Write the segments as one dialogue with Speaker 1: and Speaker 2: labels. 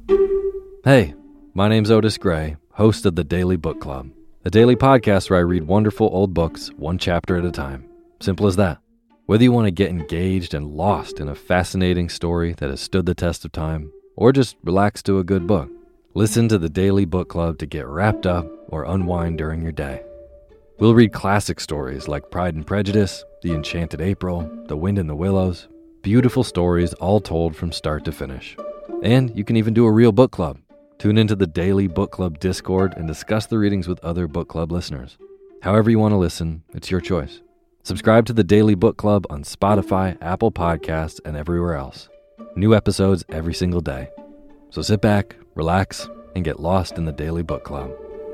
Speaker 1: Hey, my name's Otis Gray, host of the Daily Book Club, a daily podcast where I read wonderful old books one chapter at a time. Simple as that. Whether you want to get engaged and lost in a fascinating story that has stood the test of time, or just relax to a good book, listen to the Daily Book Club to get wrapped up or unwind during your day. We'll read classic stories like Pride and Prejudice, The Enchanted April, The Wind in the Willows, beautiful stories all told from start to finish. And you can even do a real book club. Tune into the Daily Book Club Discord and discuss the readings with other book club listeners. However you want to listen, it's your choice. Subscribe to the Daily Book Club on Spotify, Apple Podcasts, and everywhere else. New episodes every single day. So sit back, relax, and get lost in the Daily Book Club.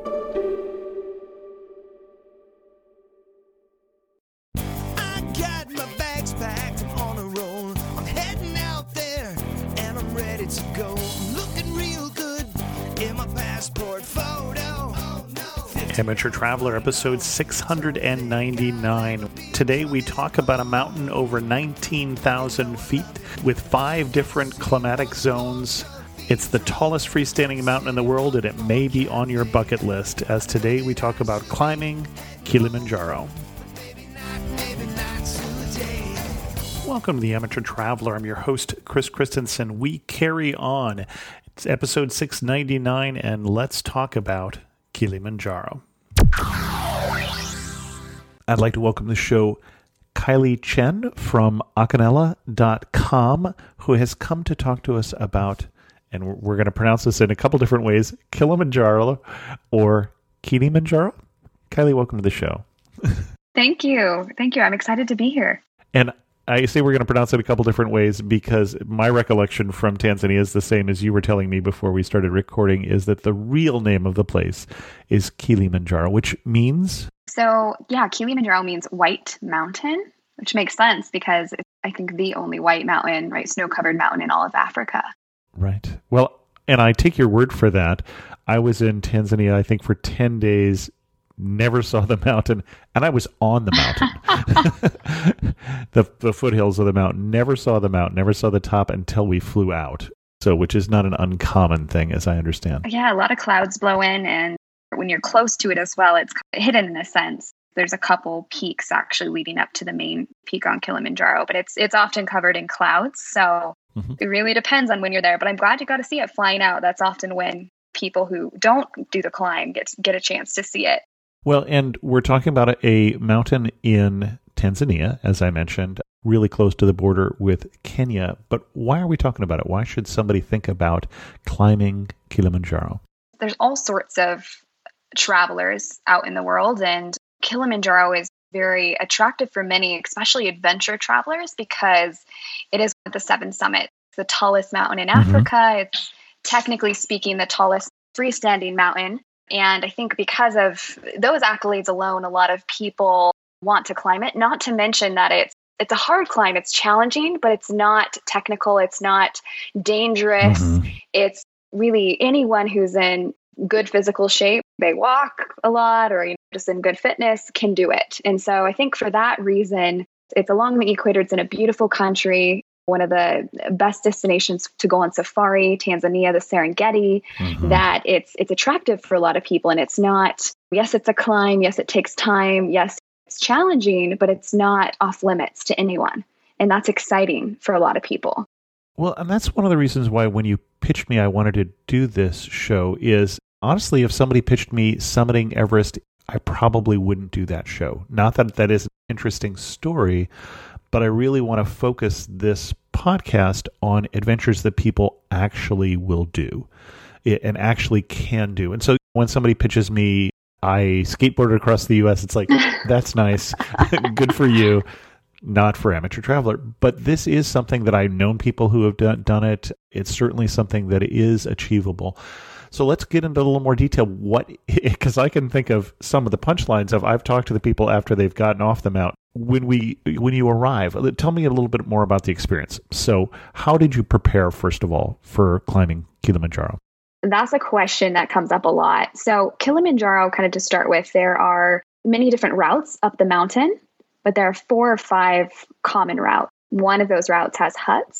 Speaker 2: I got my bags packed, I'm on a roll. I'm heading out there, and I'm ready to go. I'm looking real good in my passport photo. Oh, no.
Speaker 3: Amateur Traveler, episode 699. Today we talk about a mountain over 19,000 feet with 5 different climatic zones. It's the tallest freestanding mountain in the world, and it may be on your bucket list, as today we talk about climbing Kilimanjaro. Welcome to the Amateur Traveler. I'm your host, Chris Christensen. We carry on. It's episode 699, and let's talk about Kilimanjaro. I'd like to welcome to the show Kylie Chen from Acanela.com, who has come to talk to us about, and we're going to pronounce this in a couple different ways, Kilimanjaro or Kilimanjaro. Kylie, welcome to the show.
Speaker 4: Thank you. I'm excited to be here.
Speaker 3: And I say we're going to pronounce it a couple different ways because my recollection from Tanzania is the same as you were telling me before we started recording, is that the real name of the place is Kilimanjaro, which means?
Speaker 4: So, Kilimanjaro means white mountain, which makes sense because it's, I think, the only white mountain, right, snow-covered mountain in all of Africa. Right.
Speaker 3: Well, and I take your word for that. I was in Tanzania, I think, for 10 days, never saw the mountain, and I was on the mountain. the foothills of the mountain. Never saw the mountain, never saw the top until we flew out. So, which is not an uncommon thing, as I understand.
Speaker 4: Yeah, a lot of clouds blow in, and when you're close to it as well, it's hidden in a sense. There's a couple peaks actually leading up to the main peak on Kilimanjaro, but it's often covered in clouds. So It really depends on when you're there. But I'm glad you got to see it flying out. That's often when people who don't do the climb get a chance to see it.
Speaker 3: Well, and we're talking about a mountain in Tanzania, as I mentioned, really close to the border with Kenya. But why are we talking about it? Why should somebody think about climbing Kilimanjaro?
Speaker 4: There's all sorts of travelers out in the world, and Kilimanjaro is very attractive for many, especially adventure travelers, because it is one of the 7 summits, the tallest mountain in Africa. It's technically speaking the tallest freestanding mountain. And I think because of those accolades alone, a lot of people want to climb it, not to mention that it's a hard climb. It's challenging, but it's not technical. It's not dangerous. It's really anyone who's in good physical shape, they walk a lot or just in good fitness, can do it. And so I think for that reason, it's along the equator. It's in a beautiful country, one of the best destinations to go on safari, Tanzania, the Serengeti, that it's attractive for a lot of people. And it's not, yes, it's a climb. Yes, it takes time. Yes, it's challenging, but it's not off limits to anyone. And that's exciting for a lot of people.
Speaker 3: Well, and that's one of the reasons why when you pitched me, I wanted to do this show is, honestly, if somebody pitched me summiting Everest, I probably wouldn't do that show. Not that that is an interesting story, but I really want to focus this podcast on adventures that people actually will do and actually can do. And so when somebody pitches me, I skateboarded across the U.S., it's like, that's nice. Good for you. Not for Amateur Traveler. But this is something that I've known people who have done it. It's certainly something that is achievable. So let's get into a little more detail. Because I can think of some of the punchlines of I've talked to the people after they've gotten off the mountain. When you arrive, tell me a little bit more about the experience. So how did you prepare, first of all, for climbing Kilimanjaro?
Speaker 4: That's a question that comes up a lot. So Kilimanjaro, kind of to start with, there are many different routes up the mountain, but there are 4 or 5 common routes. One of those routes has huts.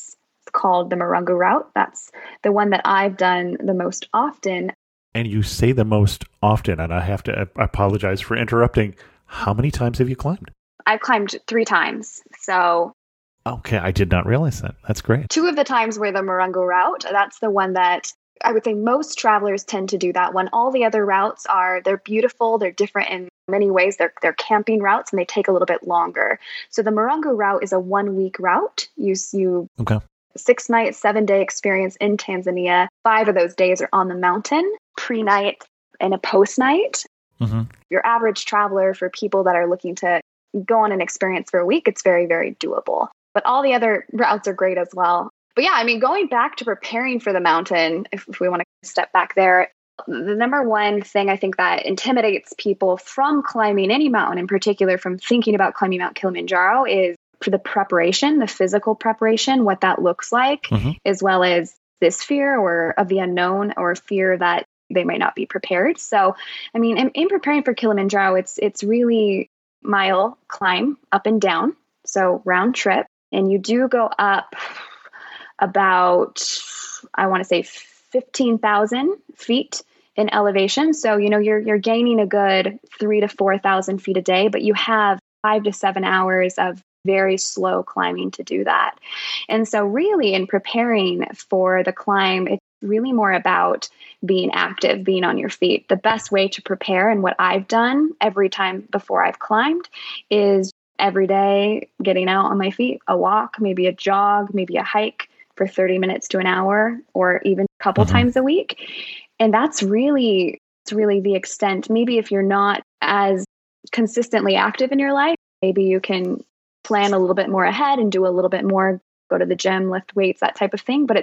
Speaker 4: called the Marungu route. That's the one that I've done the most often.
Speaker 3: And you say the most often, and I have to apologize for interrupting. How many times have you climbed?
Speaker 4: I've climbed 3 times. So
Speaker 3: okay, I did not realize that. That's great.
Speaker 4: 2 of the times were the Marungu route. That's the one that I would say most travelers tend to do that one. All the other routes they're beautiful. They're different in many ways. They're camping routes and they take a little bit longer. So the Marungu route is a 1-week route. You
Speaker 3: okay.
Speaker 4: 6-night, 7-day experience in Tanzania. 5 of those days are on the mountain, pre-night and a post-night.
Speaker 3: Mm-hmm.
Speaker 4: Your average traveler, for people that are looking to go on an experience for a week, it's very, very doable. But all the other routes are great as well. But yeah, I mean, going back to preparing for the mountain, if we want to step back there, the number one thing I think that intimidates people from climbing any mountain, in particular from thinking about climbing Mount Kilimanjaro, is for the preparation, the physical preparation, what that looks like, as well as this fear or of the unknown or fear that they might not be prepared. So, I mean, in preparing for Kilimanjaro, it's really mile climb up and down. So round trip. And you do go up about, I want to say 15,000 feet in elevation. So, you're gaining a good 3,000 to 4,000 feet a day, but you have 5 to 7 hours of very slow climbing to do that. And so really in preparing for the climb, it's really more about being active, being on your feet. The best way to prepare, and what I've done every time before I've climbed, is every day getting out on my feet, a walk, maybe a jog, maybe a hike for 30 minutes to an hour, or even a couple times a week. And that's really the extent. Maybe if you're not as consistently active in your life, maybe you can plan a little bit more ahead and do a little bit more, go to the gym, lift weights, that type of thing. But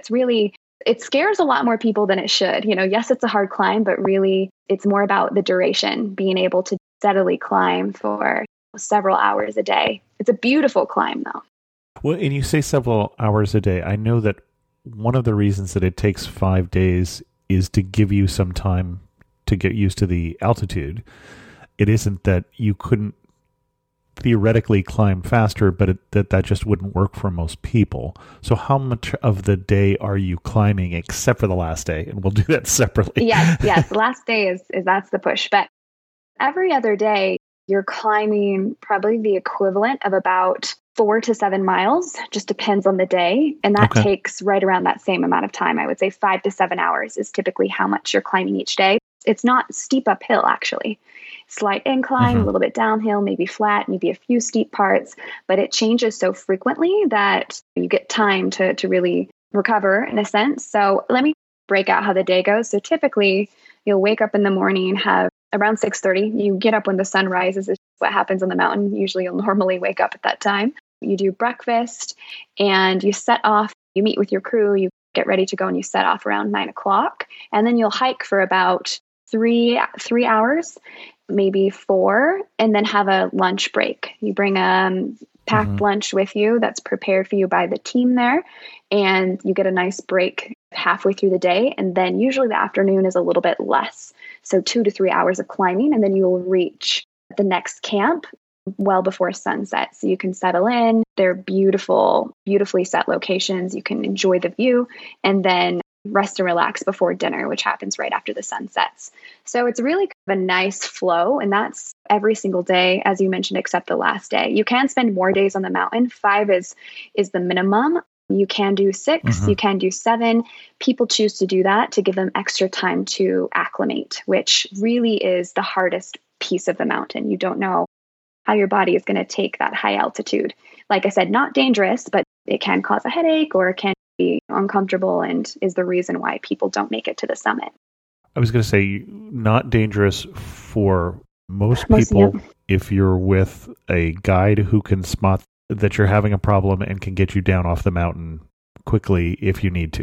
Speaker 4: it scares a lot more people than it should. Yes, it's a hard climb, but really it's more about the duration, being able to steadily climb for several hours a day. It's a beautiful climb though.
Speaker 3: Well, and you say several hours a day. I know that one of the reasons that it takes 5 days is to give you some time to get used to the altitude. It isn't that you couldn't theoretically climb faster, but that just wouldn't work for most people. So how much of the day are you climbing, except for the last day? And we'll do that separately.
Speaker 4: Yes. The last day is that's the push. But every other day, you're climbing probably the equivalent of about 4 to 7 miles, just depends on the day. And that takes right around that same amount of time. I would say 5 to 7 hours is typically how much you're climbing each day. It's not steep uphill, actually. Slight incline, a little bit downhill, maybe flat, maybe a few steep parts, but it changes so frequently that you get time to really recover in a sense. So let me break out how the day goes. So typically you'll wake up in the morning, have around 6:30. You get up when the sun rises. Is what happens on the mountain. Usually you'll normally wake up at that time. You do breakfast and you set off. You meet with your crew. You get ready to go and you set off around 9 o'clock. And then you'll hike for about three hours, maybe 4, and then have a lunch break. You bring a packed lunch with you that's prepared for you by the team there. And you get a nice break halfway through the day. And then usually the afternoon is a little bit less. So 2 to 3 hours of climbing. And then you will reach the next camp well before sunset. So you can settle in. They're beautiful, beautifully set locations. You can enjoy the view and then rest and relax before dinner, which happens right after the sun sets. So it's really kind of a nice flow. And that's every single day, as you mentioned, except the last day. You can spend more days on the mountain. 5 is the minimum. You can do 6, you can do 7. People choose to do that to give them extra time to acclimate, which really is the hardest piece of the mountain. You don't know how your body is going to take that high altitude. Like I said, not dangerous, but it can cause a headache or it can be uncomfortable and is the reason why people don't make it to the summit.
Speaker 3: I was going to say not dangerous for most people if you're with a guide who can spot that you're having a problem and can get you down off the mountain quickly if you need to.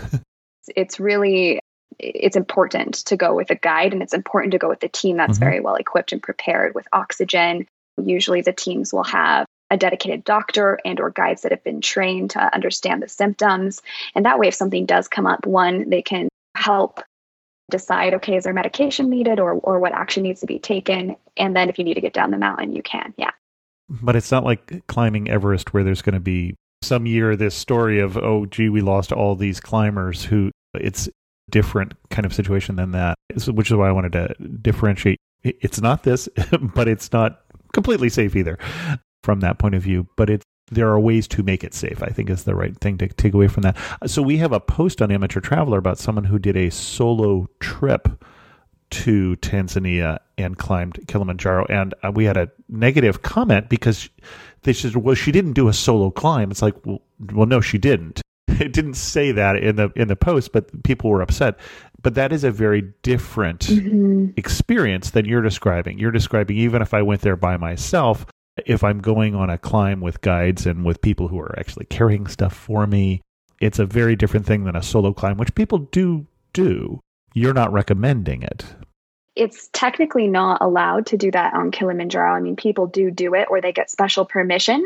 Speaker 4: It's important to go with a guide, and it's important to go with a team that's very well equipped and prepared with oxygen. Usually the teams will have a dedicated doctor and or guides that have been trained to understand the symptoms. And that way, if something does come up, one, they can help decide, okay, is there medication needed or what action needs to be taken? And then if you need to get down the mountain, you can. Yeah.
Speaker 3: But it's not like climbing Everest where there's going to be some year this story of, oh, gee, we lost all these climbers who it's a different kind of situation than that, which is why I wanted to differentiate. It's not this, but it's not completely safe either from that point of view. But there are ways to make it safe, I think is the right thing to take away from that. So we have a post on Amateur Traveler about someone who did a solo trip to Tanzania and climbed Kilimanjaro. And we had a negative comment because they said, well, she didn't do a solo climb. It's like, well, no, she didn't. It didn't say that in the post, but people were upset. But that is a very different experience than you're describing. You're describing, even if I went there by myself, if I'm going on a climb with guides and with people who are actually carrying stuff for me, it's a very different thing than a solo climb, which people do. You're not recommending it.
Speaker 4: It's technically not allowed to do that on Kilimanjaro. I mean, people do it, or they get special permission.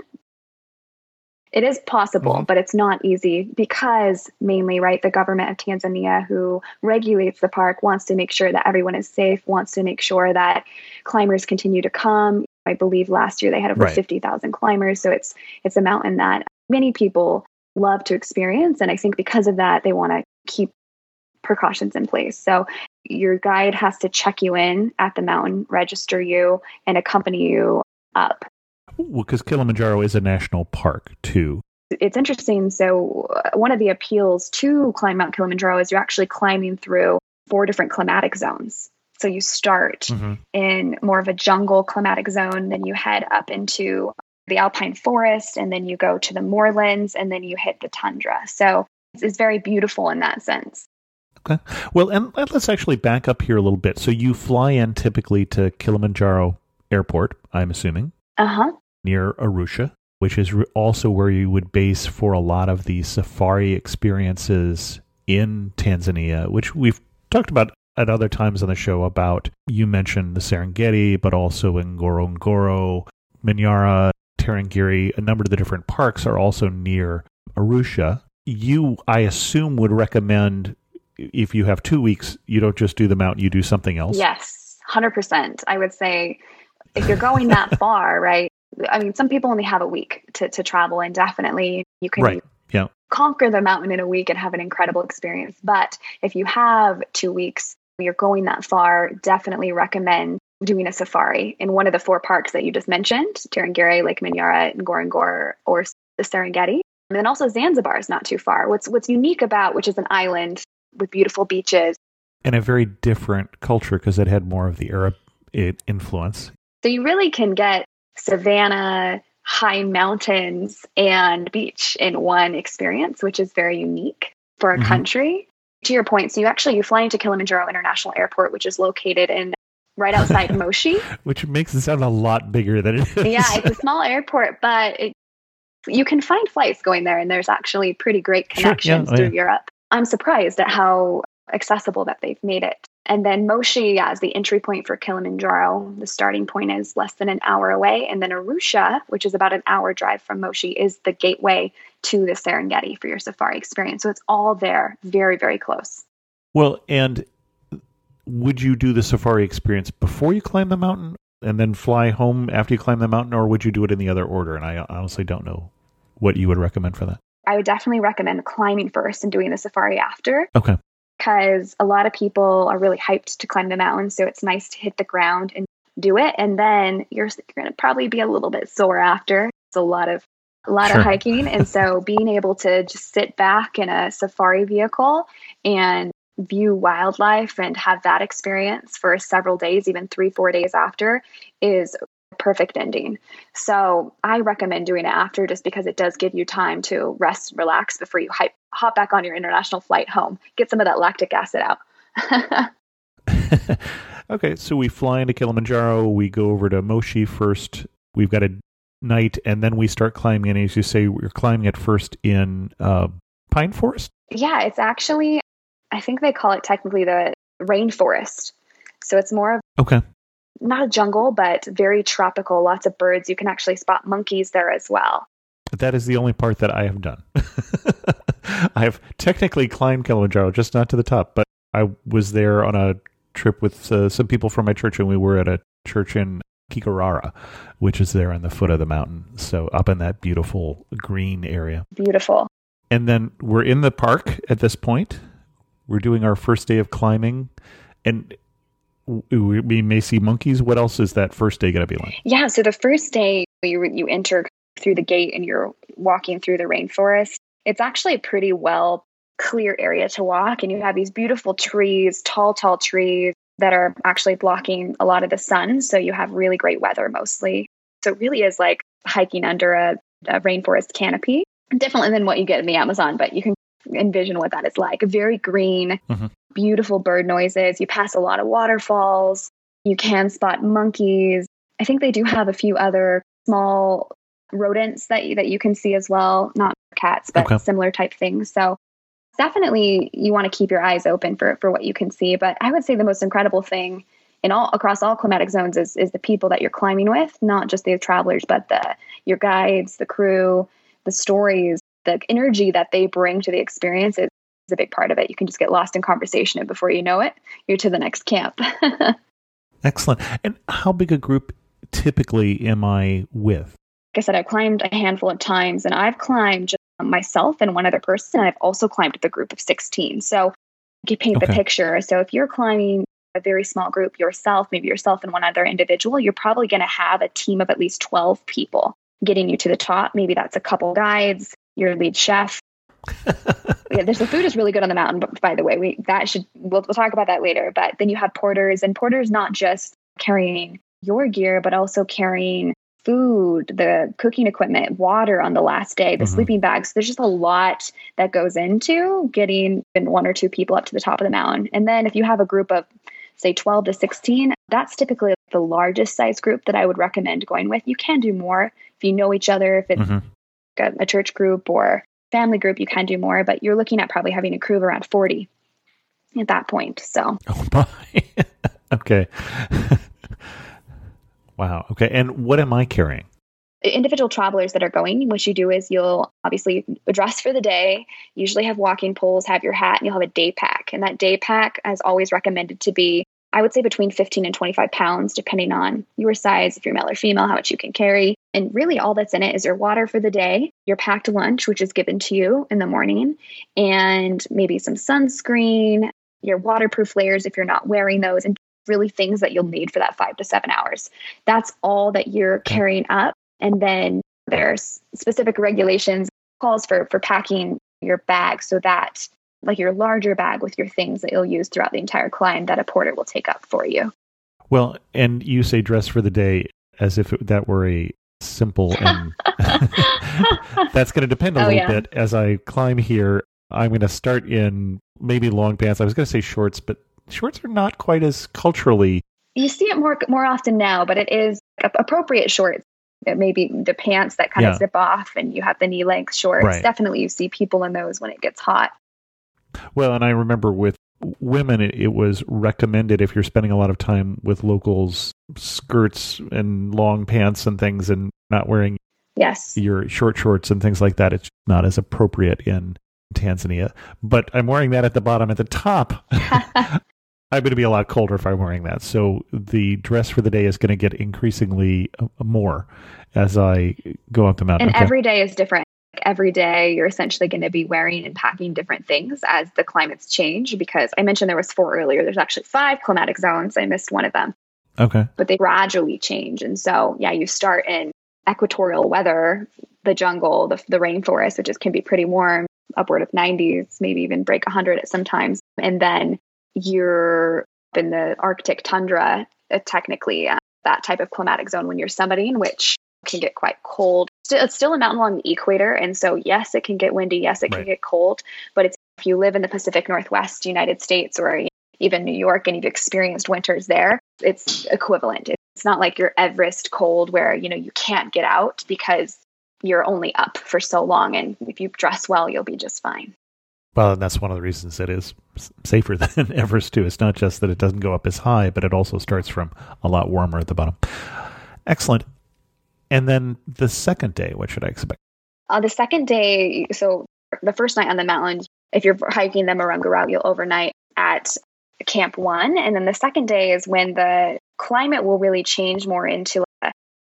Speaker 4: It is possible, but it's not easy because mainly, right, the government of Tanzania, who regulates the park, wants to make sure that everyone is safe, wants to make sure that climbers continue to come. I believe last year they had over 50,000 climbers. So it's a mountain that many people love to experience. And I think because of that, they want to keep precautions in place. So your guide has to check you in at the mountain, register you, and accompany you up.
Speaker 3: Well, because Kilimanjaro is a national park, too.
Speaker 4: It's interesting. So one of the appeals to climb Mount Kilimanjaro is you're actually climbing through 4 different climatic zones. So you start in more of a jungle climatic zone, then you head up into the alpine forest, and then you go to the moorlands, and then you hit the tundra. So it's very beautiful in that sense.
Speaker 3: Okay. Well, and let's actually back up here a little bit. So you fly in typically to Kilimanjaro Airport, I'm assuming, near Arusha, which is also where you would base for a lot of the safari experiences in Tanzania, which we've talked about at other times on the show about. You mentioned the Serengeti, but also Ngorongoro, Manyara, Tarangire, a number of the different parks are also near Arusha. You, I assume, would recommend, if you have 2 weeks, you don't just do the mountain, you do something else?
Speaker 4: Yes, 100%. I would say if you're going that far, right? I mean, some people only have a week to travel, and definitely you can conquer the mountain in a week and have an incredible experience. But if you have 2 weeks, you're going that far, definitely recommend doing a safari in one of the 4 parks that you just mentioned, Tarangire, Lake Manyara, Ngorongoro, or the Serengeti. And then also Zanzibar is not too far. What's unique about, which is an island with beautiful beaches.
Speaker 3: And a very different culture because it had more of the Arab influence.
Speaker 4: So you really can get savanna, high mountains, and beach in one experience, which is very unique for a country. To your point, so you fly into Kilimanjaro International Airport, which is located right outside Moshi.
Speaker 3: Which makes it sound a lot bigger than it is.
Speaker 4: Yeah, it's a small airport, but you can find flights going there, and there's actually pretty great connections through Europe. I'm surprised at how accessible that they've made it. And then Moshi, is the entry point for Kilimanjaro. The starting point is less than an hour away. And then Arusha, which is about an hour drive from Moshi, is the gateway to the Serengeti for your safari experience. So it's all there, very, very close.
Speaker 3: Well, and would you do the safari experience before you climb the mountain and then fly home after you climb the mountain, or would you do it in the other order? And I honestly don't know what you would recommend for that.
Speaker 4: I would definitely recommend climbing first and doing the safari after.
Speaker 3: Okay.
Speaker 4: Because a lot of people are really hyped to climb the mountain, so it's nice to hit the ground and do it. And then you're going to probably be a little bit sore after. It's a lot of hiking. And so being able to just sit back in a safari vehicle and view wildlife and have that experience for several days, even 3-4 days after, is a perfect ending. So I recommend doing it after, just because it does give you time to rest and relax before you hop back on your international flight home. Get some of that lactic acid out.
Speaker 3: Okay, so we fly into Kilimanjaro. We go over to Moshi first. We've got a night, and then we start climbing. And as you say, we're climbing at first in pine forest?
Speaker 4: Yeah, it's actually, I think they call it technically the rainforest. So it's more of not a jungle, but very tropical, lots of birds. You can actually spot monkeys there as well.
Speaker 3: That is the only part that I have done. I have technically climbed Kilimanjaro, just not to the top, but I was there on a trip with some people from my church, and we were at a church in Kikarara, which is there on the foot of the mountain. So up in that beautiful green area.
Speaker 4: Beautiful.
Speaker 3: And then we're in the park at this point. We're doing our first day of climbing, and we may see monkeys. What else is that first day going to be like?
Speaker 4: Yeah, so the first day you enter through the gate and you're walking through the rainforest. It's actually a pretty well clear area to walk, and you have these beautiful trees, tall trees that are actually blocking a lot of the sun. So you have really great weather mostly. So it really is like hiking under a rainforest canopy. Different than what you get in the Amazon, but you can envision what that is like. Very green, beautiful bird noises. You pass a lot of waterfalls. You can spot monkeys. I think they do have a few other small rodents that you can see as well. Not cats, but similar type things. So definitely you want to keep your eyes open for what you can see. But I would say the most incredible thing across all climatic zones is the people that you're climbing with, not just the travelers, but your guides, the crew, the stories, the energy that they bring to the experience is a big part of it. You can just get lost in conversation, and before you know it, you're to the next camp.
Speaker 3: Excellent. And how big a group typically am I with?
Speaker 4: Like I said, I've climbed a handful of times, and I've climbed just myself and one other person. And I've also climbed with a group of 16. So you paint the picture. So if you're climbing a very small group yourself, maybe yourself and one other individual, you're probably going to have a team of at least 12 people getting you to the top. Maybe that's a couple guides, your lead chef. The food is really good on the mountain, but by the way, we'll talk about that later. But then you have porters, and porters not just carrying your gear, but also carrying food, the cooking equipment, water on the last day, the sleeping bags. There's just a lot that goes into getting one or two people up to the top of the mountain. And then if you have a group of, say, 12 to 16, that's typically the largest size group that I would recommend going with. You can do more if you know each other. If it's a church group or family group, you can do more, but you're looking at probably having a crew of around 40 at that point. So,
Speaker 3: oh my, okay. Wow. Okay. And what am I carrying?
Speaker 4: Individual travelers that are going, what you do is you'll obviously dress for the day, usually have walking poles, have your hat, and you'll have a day pack. And that day pack is always recommended to be, I would say, between 15 and 25 pounds, depending on your size, if you're male or female, how much you can carry. And really all that's in it is your water for the day, your packed lunch, which is given to you in the morning, and maybe some sunscreen, your waterproof layers if you're not wearing those, and really things that you'll need for that 5 to 7 hours. That's all that you're carrying up. And then there's specific regulations, calls for packing your bag so that, like your larger bag with your things that you'll use throughout the entire climb, that a porter will take up for you.
Speaker 3: Well, and you say dress for the day as if that were a simple, and that's going to depend a little bit. As I climb here, I'm going to start in maybe long pants. I was going to say shorts, but shorts are not quite as culturally.
Speaker 4: You see it more often now, but it is appropriate shorts. Maybe the pants that kind of zip off and you have the knee length shorts. Right. Definitely you see people in those when it gets hot.
Speaker 3: Well, and I remember with women, it was recommended if you're spending a lot of time with locals, skirts and long pants and things, and not wearing your short shorts and things like that. It's not as appropriate in Tanzania. But I'm wearing that at the bottom. At the top, I'm going to be a lot colder if I'm wearing that. So the dress for the day is going to get increasingly more as I go up the mountain.
Speaker 4: And every day is different. Every day you're essentially going to be wearing and packing different things as the climates change, because I mentioned there was 4 earlier. There's actually 5 climatic zones. I missed one of them.
Speaker 3: Okay.
Speaker 4: But they gradually change. And so, you start in equatorial weather, the jungle, the rainforest, which can be pretty warm, upward of 90s, maybe even break 100 at some times. And then you're in the Arctic tundra, technically that type of climatic zone when you're summiting, which can get quite cold. It's still a mountain along the equator. And so, yes, it can get windy. Yes, it can get cold. But if you live in the Pacific Northwest United States or even New York and you've experienced winters there, it's equivalent. It's not like your Everest cold where, you can't get out because you're only up for so long. And if you dress well, you'll be just fine.
Speaker 3: Well, and that's one of the reasons it is safer than Everest, too. It's not just that it doesn't go up as high, but it also starts from a lot warmer at the bottom. Excellent. And then the second day, what should I expect?
Speaker 4: The second day, so the first night on the mountain, if you're hiking the Marunga route, you'll overnight at Camp 1. And then the second day is when the climate will really change more into a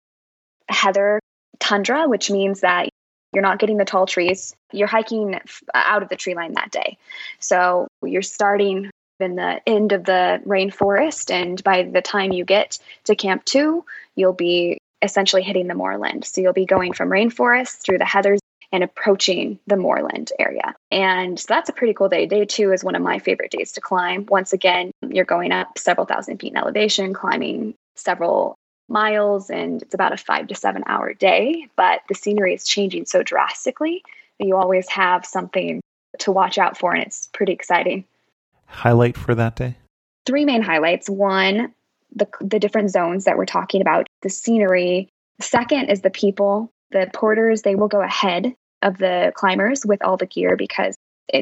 Speaker 4: heather tundra, which means that you're not getting the tall trees. You're hiking out of the tree line that day. So you're starting in the end of the rainforest, and by the time you get to Camp 2, you'll be essentially hitting the moorland. So you'll be going from rainforest through the heathers and approaching the moorland area. And so that's a pretty cool day. Day 2 is one of my favorite days to climb. Once again, you're going up several thousand feet in elevation, climbing several miles, and it's about a 5 to 7 hour day. But the scenery is changing so drastically that you always have something to watch out for, and it's pretty exciting.
Speaker 3: Highlight for that day?
Speaker 4: 3 main highlights. One, the different zones that we're talking about, the scenery. Second is the people. The porters, they will go ahead of the climbers with all the gear because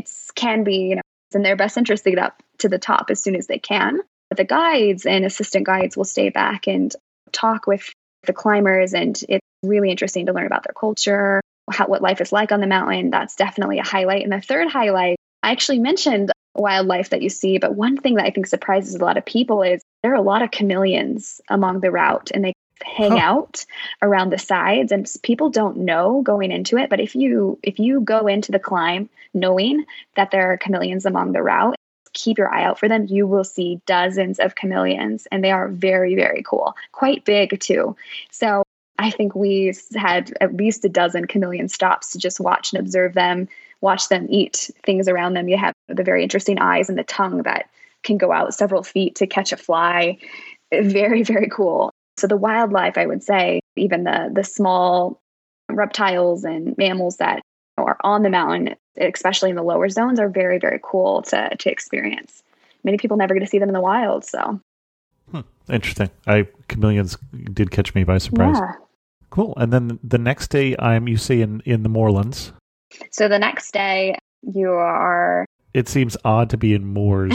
Speaker 4: can be, it's in their best interest to get up to the top as soon as they can. But the guides and assistant guides will stay back and talk with the climbers, and it's really interesting to learn about their culture, what life is like on the mountain. That's definitely a highlight. And the third highlight, I actually mentioned wildlife that you see, but one thing that I think surprises a lot of people is there are a lot of chameleons among the route, and they hang out around the sides, and people don't know going into it. But if you go into the climb knowing that there are chameleons among the route, keep your eye out for them. You will see dozens of chameleons, and they are very, very cool. Quite big too. So I think we had at least a dozen chameleon stops to just watch and observe them, watch them eat things around them. You have the very interesting eyes and the tongue that can go out several feet to catch a fly. Very, very cool. So the wildlife, I would say, even the small reptiles and mammals that are on the mountain, especially in the lower zones, are very, very cool to experience. Many people never get to see them in the wild. So
Speaker 3: interesting. Chameleons did catch me by surprise.
Speaker 4: Yeah.
Speaker 3: Cool. And then the next day, you say in the moorlands.
Speaker 4: So the next day, you are...
Speaker 3: It seems odd to be in moors.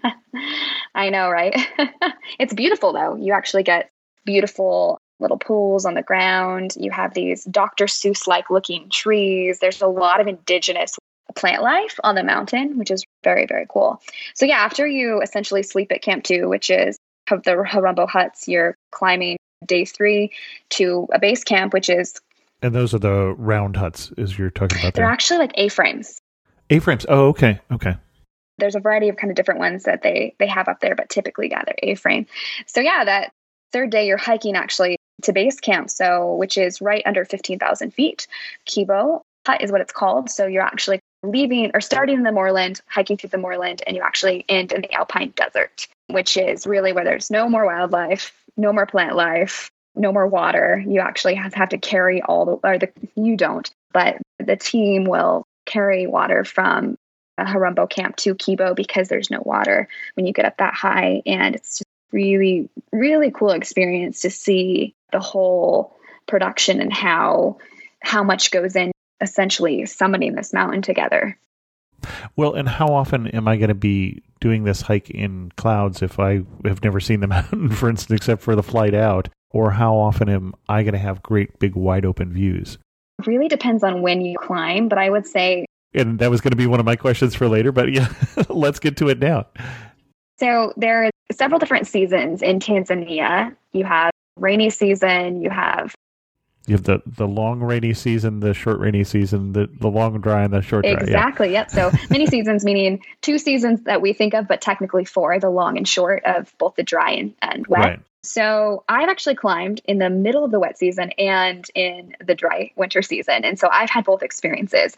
Speaker 4: I know, right? It's beautiful, though. You actually get beautiful little pools on the ground. You have these Dr. Seuss-like looking trees. There's a lot of indigenous plant life on the mountain, which is very, very cool. So yeah, after you essentially sleep at Camp 2, which is the Harumbo huts, you're climbing day 3 to a base camp, which is...
Speaker 3: And those are the round huts, as you're talking about there.
Speaker 4: They're actually like A-frames.
Speaker 3: A-frames. Oh, okay. Okay.
Speaker 4: There's a variety of kind of different ones that they have up there, but typically, yeah, they're A-frame. So yeah, that third day you're hiking actually to base camp, which is right under 15,000 feet. Kibo Hut is what it's called. So you're actually leaving or starting in the moorland, hiking through the moorland, and you actually end in the alpine desert, which is really where there's no more wildlife, no more plant life, no more water. You actually have to carry you don't, but the team will carry water from Harumbo camp to Kibo because there's no water when you get up that high. And it's just really, really cool experience to see the whole production and how much goes in essentially summiting this mountain together.
Speaker 3: Well, and how often am I going to be doing this hike in clouds if I have never seen the mountain, for instance, except for the flight out? Or how often am I going to have great big wide open views?
Speaker 4: It really depends on when you climb, but I would say...
Speaker 3: And that was going to be one of my questions for later, but yeah, let's get to it now.
Speaker 4: So there are several different seasons in Tanzania. You have rainy season, you have
Speaker 3: the long rainy season, the short rainy season, the long dry and the short dry.
Speaker 4: Exactly,
Speaker 3: yeah.
Speaker 4: Yep. So many seasons, meaning 2 seasons that we think of, but technically 4, the long and short of both the dry and wet.
Speaker 3: Right.
Speaker 4: So I've actually climbed in the middle of the wet season and in the dry winter season. And so I've had both experiences.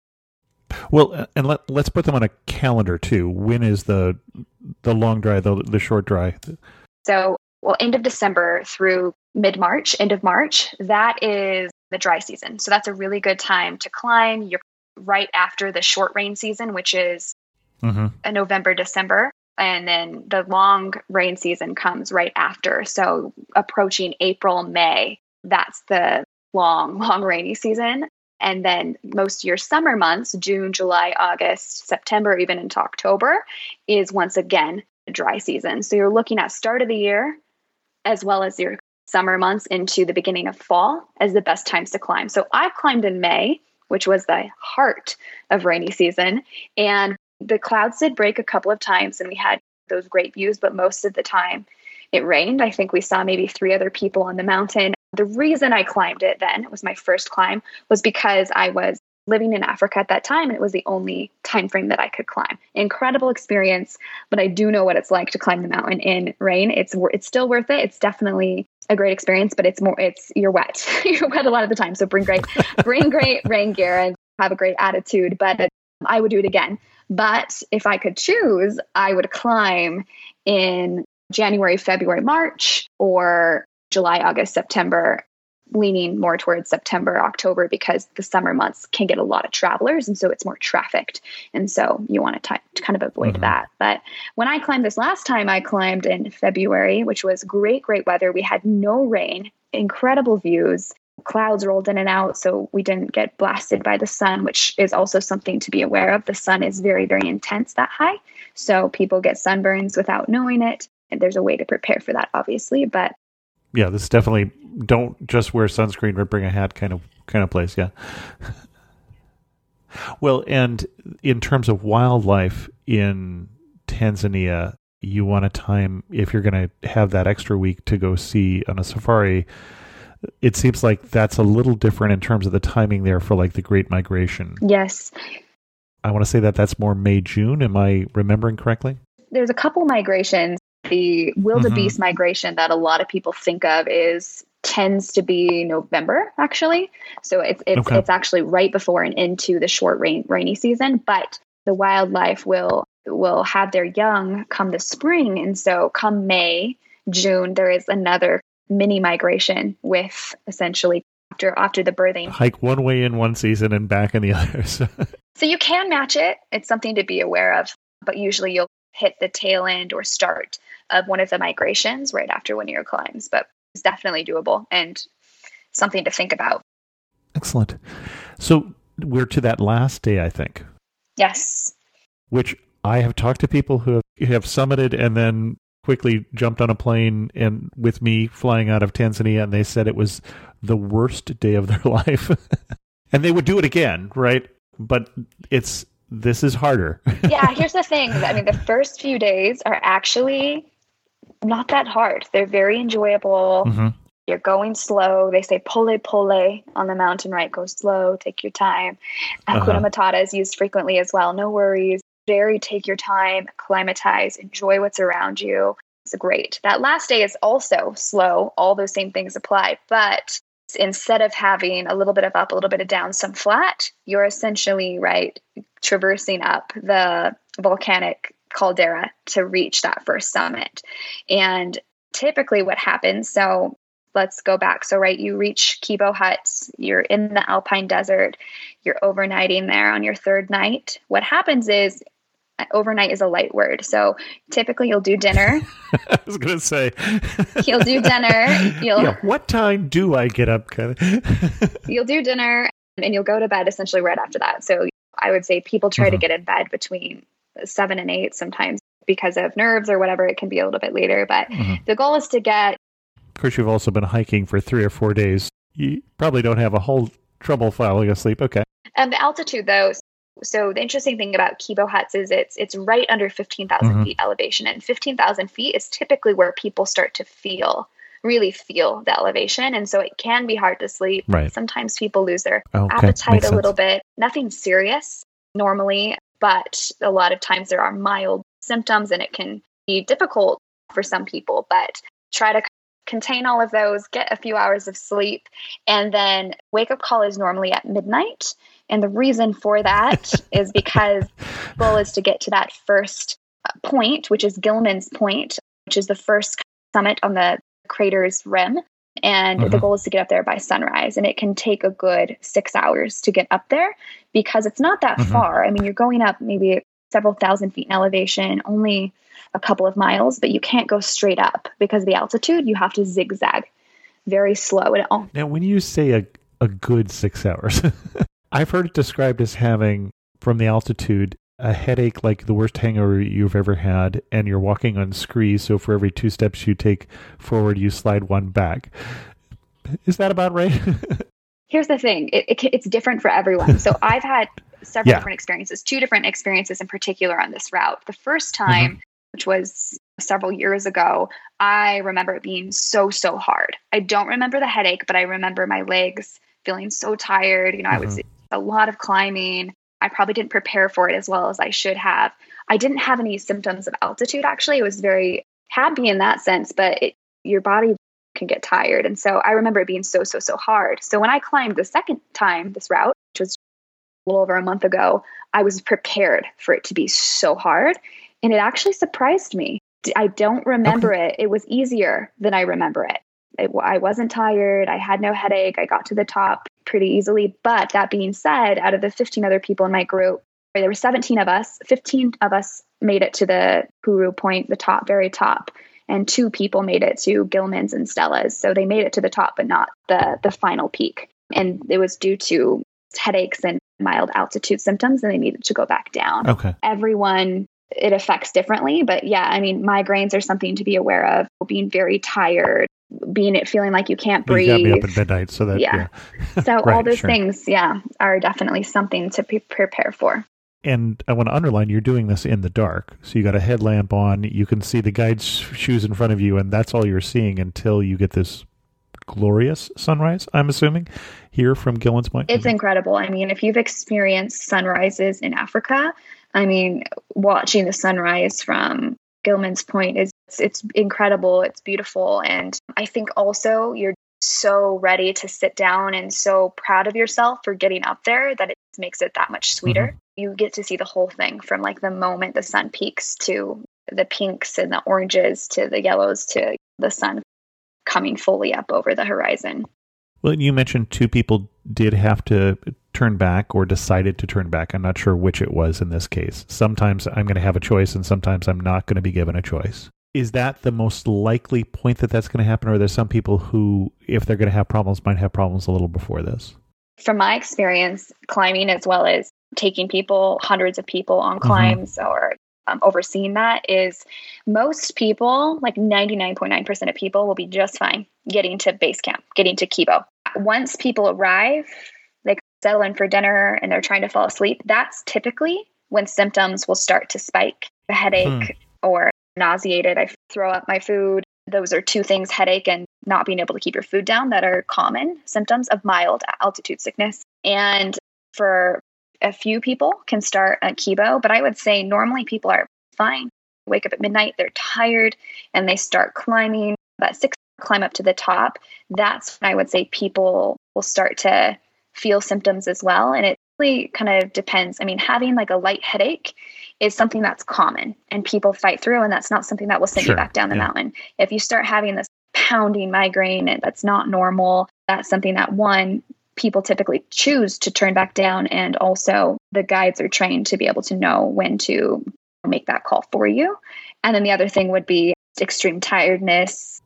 Speaker 3: Well, and let's put them on a calendar too. When is the long dry, the short dry?
Speaker 4: So, end of December through mid-March, end of March, that is the dry season. So that's a really good time to climb. You're right after the short rain season, which is November, December. And then the long rain season comes right after. So approaching April, May, that's the long rainy season. And then most of your summer months, June, July, August, September, even into October, is once again a dry season. So you're looking at start of the year as well as your summer months into the beginning of fall as the best times to climb. So I've climbed in May, which was the heart of rainy season. And the clouds did break a couple of times and we had those great views, but most of the time it rained. I think we saw maybe 3 other people on the mountain. The reason I climbed it then, it was my first climb, was because I was living in Africa at that time, and it was the only time frame that I could climb. Incredible experience, but I do know what it's like to climb the mountain in rain. It's still worth it. It's definitely a great experience, but you're wet. You're wet a lot of the time. So bring great rain gear and have a great attitude. But I would do it again. But if I could choose, I would climb in January, February, March, or July, August, September, leaning more towards September, October, because the summer months can get a lot of travelers. And so it's more trafficked. And so you want to kind of avoid that. But when I climbed this last time, I climbed in February, which was great weather. We had no rain, incredible views. Clouds rolled in and out, so we didn't get blasted by the sun, which is also something to be aware of. The sun is very, very intense that high. So people get sunburns without knowing it. And there's a way to prepare for that, obviously. But
Speaker 3: yeah, this is definitely don't just wear sunscreen or bring a hat kind of place. Yeah. Well, and in terms of wildlife in Tanzania, you want a time, if you're going to have that extra week to go see on a safari, it seems like that's a little different in terms of the timing there for like the Great Migration.
Speaker 4: Yes.
Speaker 3: I want to say that that's more May, June. Am I remembering correctly?
Speaker 4: There's a couple migrations. The wildebeest migration that a lot of people think of tends to be November, actually. So it's actually right before and into the short rainy season. But the wildlife will have their young come the spring, and so come May, June, there is another mini migration with essentially after the birthing.
Speaker 3: Hike one way in one season and back in the other.
Speaker 4: So you can match it. It's something to be aware of, but usually you'll hit the tail end or start of one of the migrations right after one of your climbs. But it's definitely doable and something to think about.
Speaker 3: Excellent. So we're to that last day, I think.
Speaker 4: Yes.
Speaker 3: Which I have talked to people who have summited and then quickly jumped on a plane and with me flying out of Tanzania, and they said it was the worst day of their life. And they would do it again, right? But this is harder.
Speaker 4: Yeah, here's the thing. I mean, the first few days are actually not that hard. They're very enjoyable. Mm-hmm. You're going slow. They say pole pole on the mountain, right? Go slow, take your time. Hakuna Matata is used frequently as well. No worries. Very take your time, acclimatize, enjoy what's around you. It's great. That last day is also slow. All those same things apply. But instead of having a little bit of up, a little bit of down, some flat, you're essentially, right, traversing up the volcanic caldera to reach that first summit. And typically what happens, so let's go back. So, right, you reach Kibo Huts, you're in the Alpine Desert, you're overnighting there on your third night. What happens is, overnight is a light word. So typically you'll do dinner.
Speaker 3: I was going to say.
Speaker 4: You'll do dinner.
Speaker 3: What time do I get up?
Speaker 4: You'll do dinner and you'll go to bed essentially right after that. So I would say people try to get in bed between 7 and 8 sometimes because of nerves or whatever. It can be a little bit later. But the goal is to get...
Speaker 3: Of course, you've also been hiking for 3 or 4 days. You probably don't have a whole trouble falling asleep. Okay.
Speaker 4: And the altitude, though... So the interesting thing about Kibo Huts is it's right under 15,000 feet elevation, and 15,000 feet is typically where people start to really feel the elevation. And so it can be hard to sleep. Right. Sometimes people lose their appetite a little bit. Nothing serious normally, but a lot of times there are mild symptoms and it can be difficult for some people, but try to contain all of those, get a few hours of sleep, and then wake up call is normally at midnight. And the reason for that is because the goal is to get to that first point, which is Gilman's Point, which is the first summit on the crater's rim. And the goal is to get up there by sunrise. And it can take a good 6 hours to get up there because it's not that far. I mean, you're going up maybe several thousand feet in elevation, only a couple of miles, but you can't go straight up because of the altitude. You have to zigzag very slow.
Speaker 3: Now, when you say a good 6 hours... I've heard it described as having, from the altitude, a headache like the worst hangover you've ever had, and you're walking on screes, so for every 2 steps you take forward, you slide 1 back. Is that about right?
Speaker 4: Here's the thing. It's different for everyone. So I've had several different experiences, 2 different experiences in particular on this route. The first time, which was several years ago, I remember it being so hard. I don't remember the headache, but I remember my legs feeling so tired. I was a lot of climbing. I probably didn't prepare for it as well as I should have. I didn't have any symptoms of altitude, actually. It was very happy in that sense, but your body can get tired. And so I remember it being so hard. So when I climbed the second time this route, which was a little over a month ago, I was prepared for it to be so hard. And it actually surprised me. I don't remember it. It was easier than I remember it. I wasn't tired. I had no headache. I got to the top pretty easily. But that being said, out of the 15 other people in my group, there were 17 of us. 15 of us made it to the Guru Point, the top, very top. And 2 people made it to Gilman's and Stella's. So they made it to the top, but not the final peak. And it was due to headaches and mild altitude symptoms, and they needed to go back down.
Speaker 3: Okay.
Speaker 4: Everyone, it affects differently. But yeah, I mean, migraines are something to be aware of. Being very tired, feeling like you can't breathe.
Speaker 3: You got me up at midnight, so that, yeah.
Speaker 4: So
Speaker 3: right,
Speaker 4: all those
Speaker 3: sure.
Speaker 4: things, are definitely something to prepare for.
Speaker 3: And I want to underline, you're doing this in the dark. So you got a headlamp on, you can see the guide's shoes in front of you, and that's all you're seeing until you get this glorious sunrise, I'm assuming, here from Gilman's Point.
Speaker 4: It's incredible. I mean, if you've experienced sunrises in Africa, I mean, watching the sunrise from Gilman's Point it's incredible. It's beautiful. And I think also you're so ready to sit down and so proud of yourself for getting up there that it makes it that much sweeter. You get to see the whole thing from like the moment the sun peaks to the pinks and the oranges to the yellows to the sun coming fully up over the horizon.
Speaker 3: Well, you mentioned 2 people did have to turn back or decided to turn back. I'm not sure which it was in this case. Sometimes I'm going to have a choice and sometimes I'm not going to be given a choice. Is that the most likely point that that's going to happen? Or are there some people who, if they're going to have problems, might have problems a little before this?
Speaker 4: From my experience, climbing as well as taking people, hundreds of people on climbs or overseeing that, is most people, like 99.9% of people, will be just fine getting to base camp, getting to Kibo. Once people arrive, they settle in for dinner and they're trying to fall asleep. That's typically when symptoms will start to spike. A headache or nauseated, I throw up my food. Those are 2 things, headache and not being able to keep your food down, that are common symptoms of mild altitude sickness. And for a few people can start at Kibo, but I would say normally people are fine. Wake up at midnight, they're tired, and they start climbing. That 6 climb up to the top, that's when I would say people will start to feel symptoms as well. And it really kind of depends. I mean, having like a light headache is something that's common and people fight through, and that's not something that will send you back down the mountain. If you start having this pounding migraine and that's not normal, that's something that, one, people typically choose to turn back down, and also the guides are trained to be able to know when to make that call for you. And then the other thing would be extreme tiredness,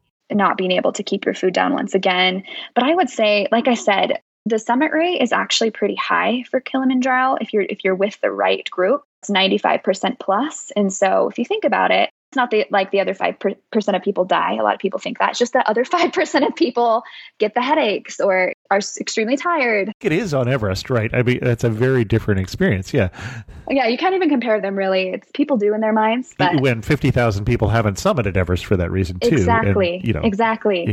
Speaker 4: not being able to keep your food down once again. But I would say, like I said, the summit rate is actually pretty high for Kilimanjaro. If you're with the right group, it's 95% plus. And so if you think about it, it's not like the other 5% of people die. A lot of people think that. It's just the other 5% of people get the headaches or are extremely tired.
Speaker 3: It is on Everest, right? I mean, that's a very different experience. Yeah.
Speaker 4: Yeah, you can't even compare them, really. It's people do in their minds. But
Speaker 3: when 50,000 people haven't summited Everest for that reason, too.
Speaker 4: Exactly.
Speaker 3: And,
Speaker 4: Exactly.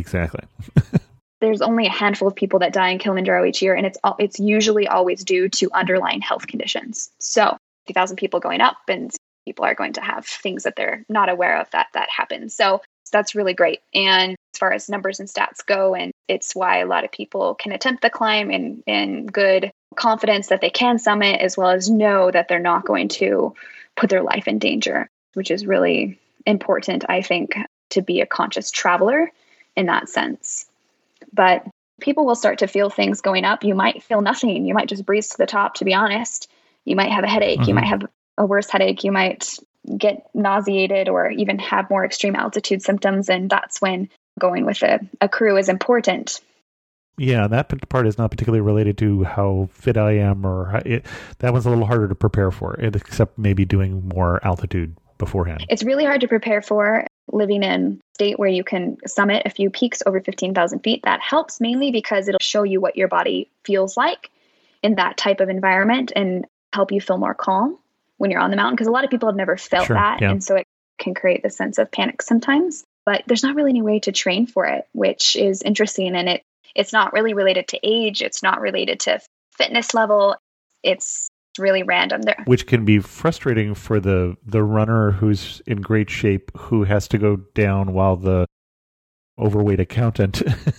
Speaker 4: There's only a handful of people that die in Kilimanjaro each year, and it's usually always due to underlying health conditions. So 50,000 people going up, and people are going to have things that they're not aware of that happens. So that's really great. And as far as numbers and stats go, and it's why a lot of people can attempt the climb in good confidence that they can summit, as well as know that they're not going to put their life in danger, which is really important, I think, to be a conscious traveler in that sense. But people will start to feel things going up. You might feel nothing. You might just breeze to the top, to be honest. You might have a headache. You might have a worse headache. You might get nauseated or even have more extreme altitude symptoms. And that's when going with a crew is important.
Speaker 3: Yeah, that part is not particularly related to how fit I am, that one's a little harder to prepare for, except maybe doing more altitude beforehand.
Speaker 4: It's really hard to prepare for. Living in a state where you can summit a few peaks over 15,000 feet, that helps mainly because it'll show you what your body feels like in that type of environment and help you feel more calm when you're on the mountain. Because a lot of people have never felt that. Yeah. And so it can create the sense of panic sometimes, but there's not really any way to train for it, which is interesting. And it's not really related to age. It's not related to fitness level. It's really random there.
Speaker 3: Which can be frustrating for the runner who's in great shape, who has to go down while the overweight accountant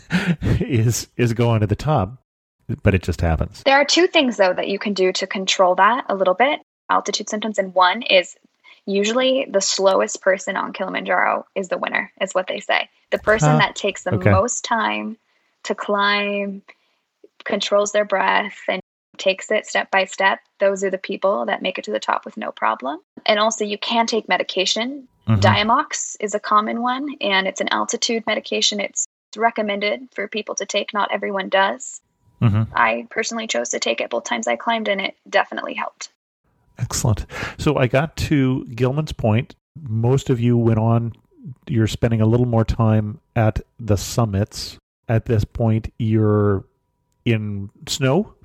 Speaker 3: is going to the top. But it just happens.
Speaker 4: There are two things, though, that you can do to control that a little bit, altitude symptoms. And one is usually the slowest person on Kilimanjaro is the winner, is what they say. The person that takes the most time to climb, controls their breath, and takes it step by step, those are the people that make it to the top with no problem. And also, you can take medication. Diamox is a common one, and it's an altitude medication. It's recommended for people to take. Not everyone does. I personally chose to take it both times I climbed, and it definitely helped.
Speaker 3: Excellent. So I got to Gilman's Point. Most of you went on. You're spending a little more time at the summits. At this point, you're in snow.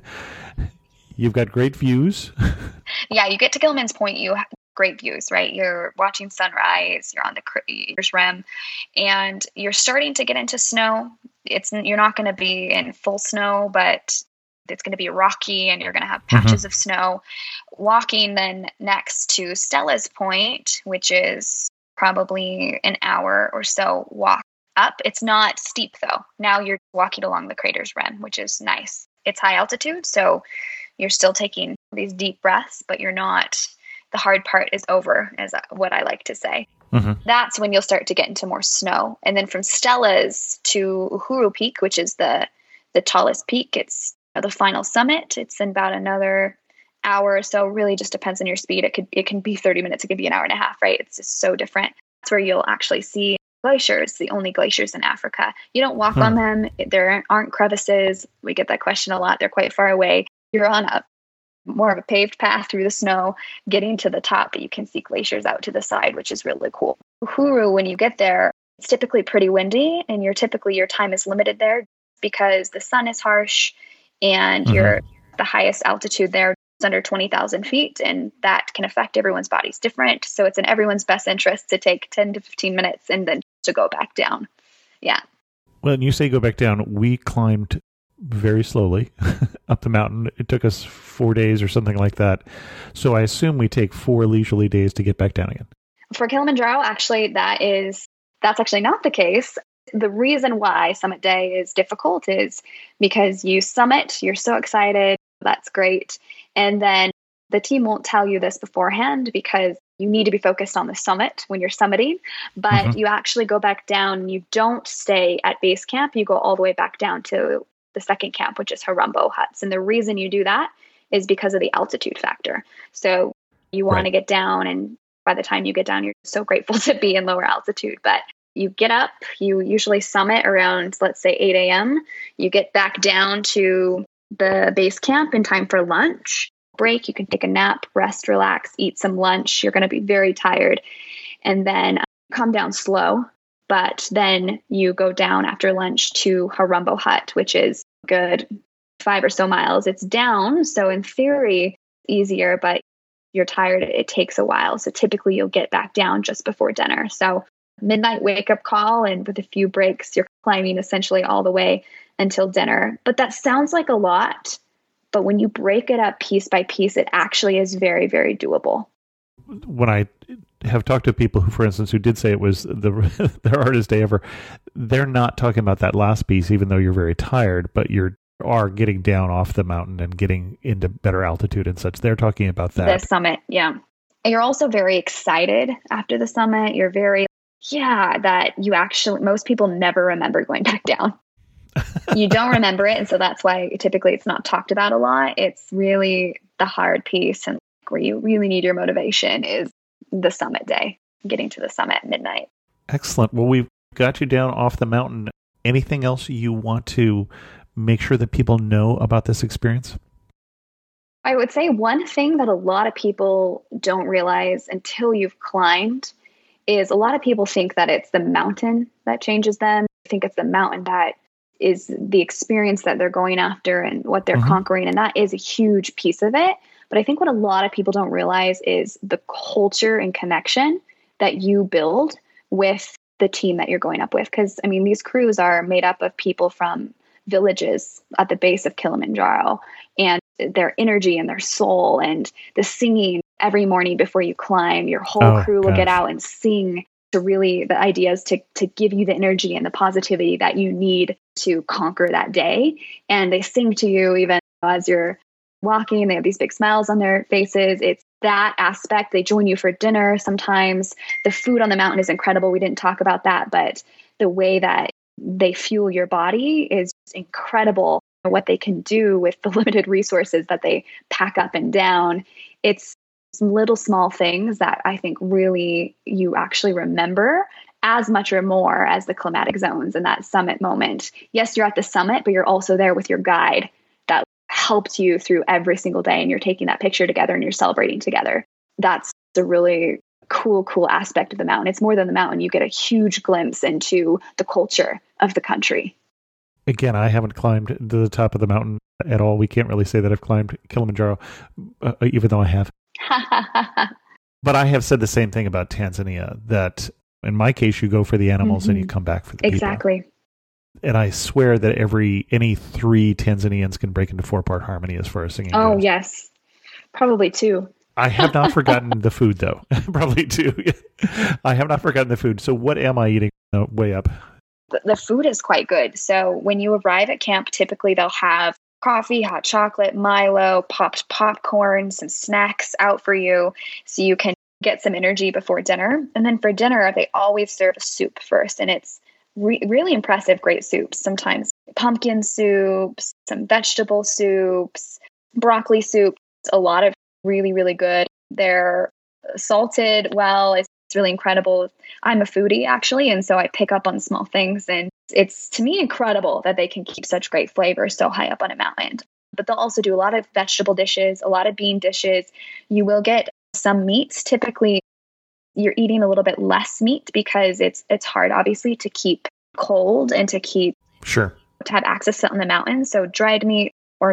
Speaker 3: You've got great views.
Speaker 4: Yeah, you get to Gilman's Point, you have great views, right? You're watching sunrise, you're on the Krieger's Rim, and you're starting to get into snow. You're not going to be in full snow, but it's going to be rocky and you're going to have patches of snow. Walking then next to Stella's Point, which is probably an hour or so walk up. It's not steep though. Now you're walking along the crater's rim, which is nice. It's high altitude, so you're still taking these deep breaths, but you're not, the hard part is over, is what I like to say. That's when you'll start to get into more snow. And then from Stella's to Uhuru Peak, which is the tallest peak, it's the final summit. It's in about another hour or so. Really just depends on your speed. It can be 30 minutes. It could be an hour and a half, right? It's just so different. That's where you'll actually see glaciers, the only glaciers in Africa. You don't walk on them. There aren't crevices. We get that question a lot. They're quite far away. You're on more of a paved path through the snow, getting to the top, but you can see glaciers out to the side, which is really cool. Uhuru, when you get there, it's typically pretty windy, and your time is limited there because the sun is harsh, and you're the highest altitude there. It's under 20,000 feet, and that can affect everyone's bodies different. So it's in everyone's best interest to take 10 to 15 minutes and then to go back down. Yeah.
Speaker 3: Well, and you say go back down. We climbed very slowly up the mountain. It took us 4 days or something like that. So I assume we take 4 leisurely days to get back down again. For
Speaker 4: Kilimanjaro, actually, that's actually not the case. The reason why Summit Day is difficult is because you summit, you're so excited, that's great. And then the team won't tell you this beforehand because you need to be focused on the summit when you're summiting, but you actually go back down and you don't stay at base camp. You go all the way back down to the second camp, which is Harumbo huts. And the reason you do that is because of the altitude factor. So you want to get down, and by the time you get down, you're so grateful to be in lower altitude. But you get up, you usually summit around, let's say 8 a.m. You get back down to the base camp in time for lunch. Break, you can take a nap, rest, relax, eat some lunch. You're going to be very tired. And then come down slow. But then you go down after lunch to Harumbo Hut, which is good 5 or so miles. It's down, so in theory, easier, but you're tired. It takes a while. So typically you'll get back down just before dinner. So midnight wake-up call, and with a few breaks, you're climbing essentially all the way until dinner. But that sounds like a lot. But when you break it up piece by piece, it actually is very, very doable.
Speaker 3: When I have talked to people who, for instance, who did say it was their hardest day ever, they're not talking about that last piece, even though you're very tired, but you are getting down off the mountain and getting into better altitude and such. They're talking about that.
Speaker 4: The summit, yeah. And you're also very excited after the summit. You're very, that you actually, most people never remember going back down. You don't remember it, and so that's why typically it's not talked about a lot. It's really the hard piece, and where you really need your motivation is the summit day, getting to the summit at midnight.
Speaker 3: Excellent. Well, we've got you down off the mountain. Anything else you want to make sure that people know about this experience?
Speaker 4: I would say one thing that a lot of people don't realize until you've climbed is a lot of people think that it's the mountain that changes them. I think it's the mountain that is the experience that they're going after and what they're conquering. And that is a huge piece of it. But I think what a lot of people don't realize is the culture and connection that you build with the team that you're going up with. Because, I mean, these crews are made up of people from villages at the base of Kilimanjaro, and their energy and their soul and the singing every morning before you climb, your whole crew will get out and sing to really, the idea is to give you the energy and the positivity that you need to conquer that day. And they sing to you even as you're walking. They have these big smiles on their faces. It's that aspect. They join you for dinner sometimes. The food on the mountain is incredible. We didn't talk about that, but the way that they fuel your body is incredible. What they can do with the limited resources that they pack up and down. It's some little small things that I think really you actually remember as much or more as the climatic zones and that summit moment. Yes, you're at the summit, but you're also there with your guide that helped you through every single day, and you're taking that picture together and you're celebrating together. That's a really cool aspect of the mountain. It's more than the mountain. You get a huge glimpse into the culture of the country.
Speaker 3: Again, I haven't climbed to the top of the mountain at all. We can't really say that I've climbed Kilimanjaro, even though I have. But I have said the same thing about Tanzania, that in my case, you go for the animals and you come back for the
Speaker 4: people.
Speaker 3: And I swear that any 3 Tanzanians can break into 4-part harmony as far as singing goes.
Speaker 4: Yes. Probably 2.
Speaker 3: I have not forgotten the food, though. Probably 2. I have not forgotten the food. So what am I eating on the way up?
Speaker 4: The food is quite good. So when you arrive at camp, typically they'll have coffee, hot chocolate, Milo, popped popcorn, some snacks out for you so you can get some energy before dinner. And then for dinner, they always serve a soup first. And it's really impressive, great soups. Sometimes pumpkin soups, some vegetable soups, broccoli soup. A lot of really, really good. They're salted well. It's really incredible. I'm a foodie, actually, and so I pick up on small things. And it's, to me, incredible that they can keep such great flavor so high up on a mountain. But they'll also do a lot of vegetable dishes, a lot of bean dishes. You will get some meats. Typically, you're eating a little bit less meat because it's hard, obviously, to keep cold and to have access to it on the mountain. So dried meat or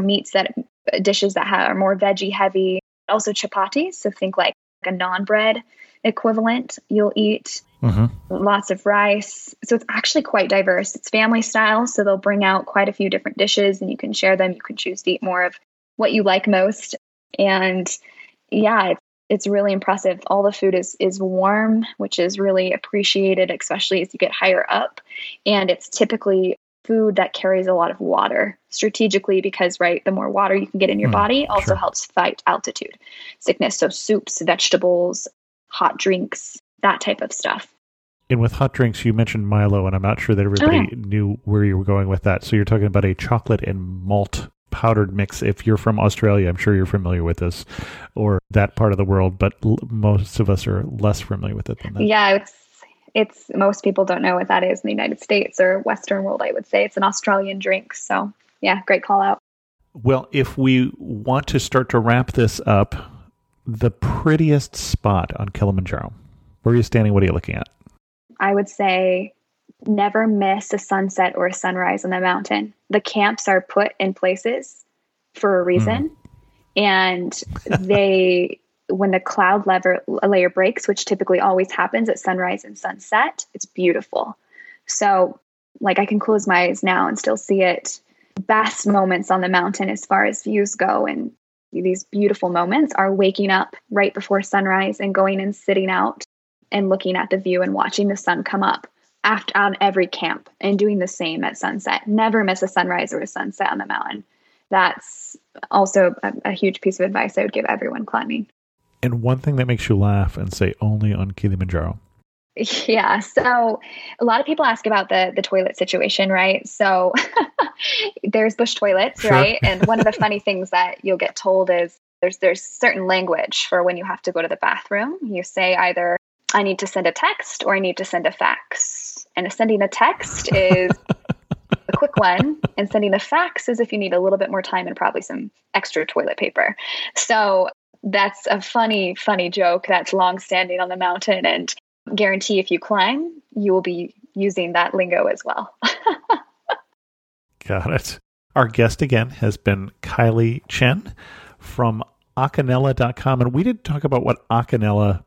Speaker 4: dishes that are more veggie heavy. Also chapatis. So think like a non-bread equivalent you'll eat. Lots of rice. So it's actually quite diverse. It's family style. So they'll bring out quite a few different dishes and you can share them. You can choose to eat more of what you like most. And yeah, it's really impressive. All the food is warm, which is really appreciated, especially as you get higher up. And it's typically food that carries a lot of water strategically because, the more water you can get in your body also helps fight altitude sickness. So soups, vegetables, hot drinks, that type of stuff.
Speaker 3: And with hot drinks, you mentioned Milo, and I'm not sure that everybody knew where you were going with that. So you're talking about a chocolate and malt powdered mix. If you're from Australia, I'm sure you're familiar with this, or that part of the world, but most of us are less familiar with it than that.
Speaker 4: Yeah, it's most people don't know what that is in the United States or Western world, I would say. It's an Australian drink. So yeah, great call out.
Speaker 3: Well, if we want to start to wrap this up, the prettiest spot on Kilimanjaro, where are you standing? What are you looking at?
Speaker 4: I would say never miss a sunset or a sunrise on the mountain. The camps are put in places for a reason. And when the cloud layer breaks, which typically always happens at sunrise and sunset, it's beautiful. So I can close my eyes now and still see it. Best moments on the mountain as far as views go. And these beautiful moments are waking up right before sunrise and going and sitting out and looking at the view and watching the sun come up on every camp and doing the same at sunset. Never miss a sunrise or a sunset on the mountain. That's also a huge piece of advice I would give everyone climbing.
Speaker 3: And one thing that makes you laugh and say only on Kilimanjaro.
Speaker 4: Yeah. So a lot of people ask about the toilet situation, right? So there's bush toilets, right? And one of the funny things that you'll get told is there's certain language for when you have to go to the bathroom. You say either I need to send a text or I need to send a fax. And sending a text is a quick one. And sending a fax is if you need a little bit more time and probably some extra toilet paper. So that's a funny joke that's long-standing on the mountain, and guarantee if you climb, you will be using that lingo as well.
Speaker 3: Got it. Our guest again has been Kylie Chen from Acanela.com, and we didn't talk about what Acanela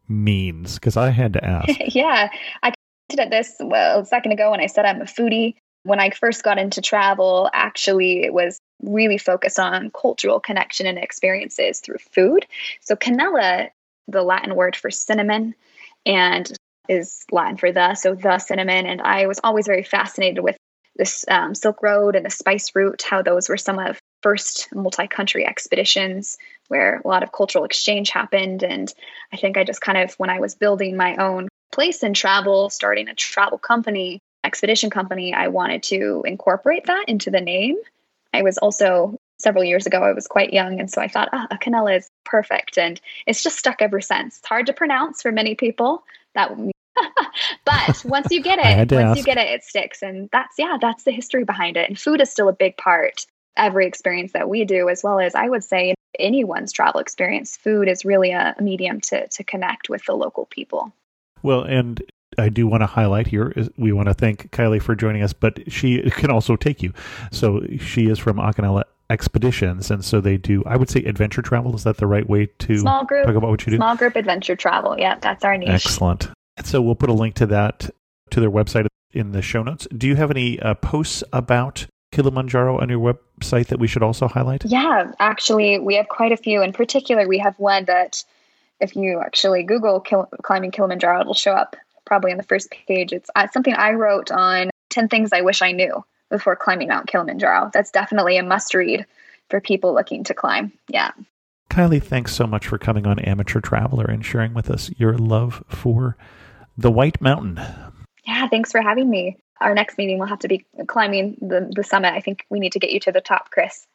Speaker 3: means, because I had to ask.
Speaker 4: Yeah, I commented at this a second ago when I said I'm a foodie. When I first got into travel, actually, it was really focused on cultural connection and experiences through food. So canela, the Latin word for cinnamon, and is Latin for the cinnamon. And I was always very fascinated with this Silk Road and the spice route, how those were some of first multi-country expeditions where a lot of cultural exchange happened. And I think I just kind of, when I was building my own place in travel, starting a travel company, expedition company, I wanted to incorporate that into the name. I was also, several years ago, I was quite young. And so I thought, a canela is perfect. And it's just stuck ever since. It's hard to pronounce for many people. But once you get it, it sticks. And that's the history behind it. And food is still a big part. Every experience that we do, as well as I would say anyone's travel experience, food is really a medium to connect with the local people.
Speaker 3: Well, and I do want to highlight here, we want to thank Kylie for joining us, but she can also take you. So she is from Acanela Expeditions, and so they do, I would say, adventure travel. Is that the right way to talk about what you do?
Speaker 4: Small group adventure travel. Yeah, that's our niche.
Speaker 3: Excellent. And so we'll put a link to that, to their website in the show notes. Do you have any posts about Kilimanjaro on your website that we should also highlight? Yeah,
Speaker 4: actually, we have quite a few. In particular, we have one that if you actually Google climbing Kilimanjaro, it'll show up probably on the first page. It's something I wrote on 10 things I wish I knew before climbing Mount Kilimanjaro. That's definitely a must read for people looking to climb. Yeah.
Speaker 3: Kylie, thanks so much for coming on Amateur Traveler and sharing with us your love for the White Mountain.
Speaker 4: Yeah, thanks for having me. Our next meeting will have to be climbing the summit. I think we need to get you to the top, Chris.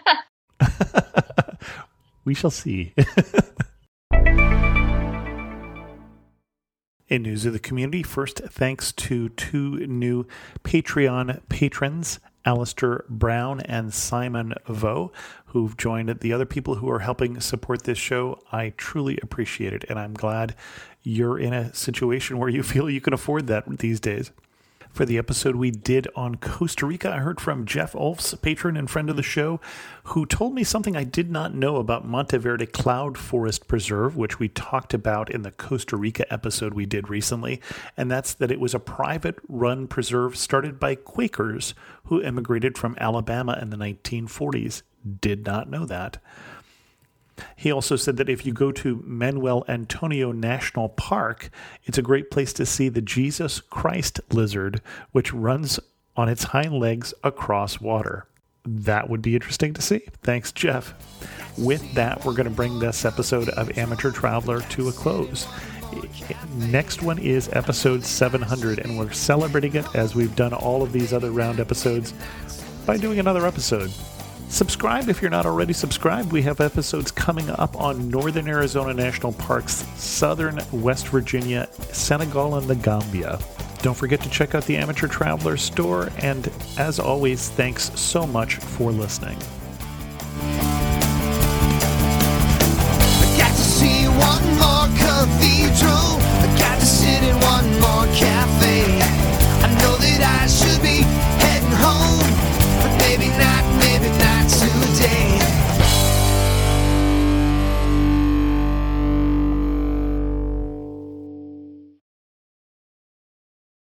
Speaker 3: We shall see. In news of the community, first, thanks to two new Patreon patrons, Alistair Brown and Simon Vo, who've joined the other people who are helping support this show. I truly appreciate it, and I'm glad you're in a situation where you feel you can afford that these days. For the episode we did on Costa Rica, I heard from Jeff Ulfs, patron and friend of the show, who told me something I did not know about Monteverde Cloud Forest Preserve, which we talked about in the Costa Rica episode we did recently, and that's that it was a private-run preserve started by Quakers who immigrated from Alabama in the 1940s. Did not know that. He also said that if you go to Manuel Antonio National Park, it's a great place to see the Jesus Christ lizard, which runs on its hind legs across water. That would be interesting to see. Thanks, Jeff. With that, we're going to bring this episode of Amateur Traveler to a close. Next one is episode 700, and we're celebrating it as we've done all of these other round episodes by doing another episode. Subscribe if you're not already subscribed. We have episodes coming up on Northern Arizona National Parks, Southern West Virginia, Senegal, and the Gambia. Don't forget to check out the Amateur Traveler store, and as always, thanks so much for listening.
Speaker 2: I got to see one more cathedral. I got to sit in one